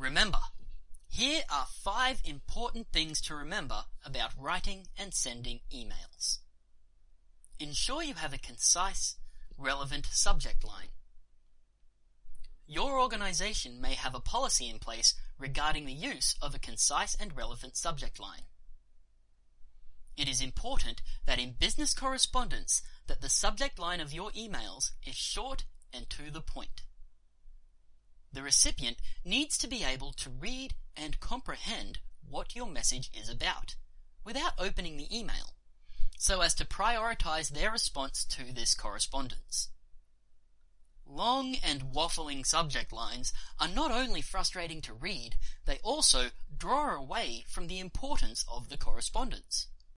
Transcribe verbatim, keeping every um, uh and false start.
Remember, here are five important things to remember about writing and sending emails. Ensure you have a concise, relevant subject line. Your organization may have a policy in place regarding the use of a concise and relevant subject line. It is important that in business correspondence that the subject line of your emails is short and to the point. The recipient needs to be able to read and comprehend what your message is about without opening the email, so as to prioritize their response to this correspondence. Long and waffling subject lines are not only frustrating to read, they also draw away from the importance of the correspondence.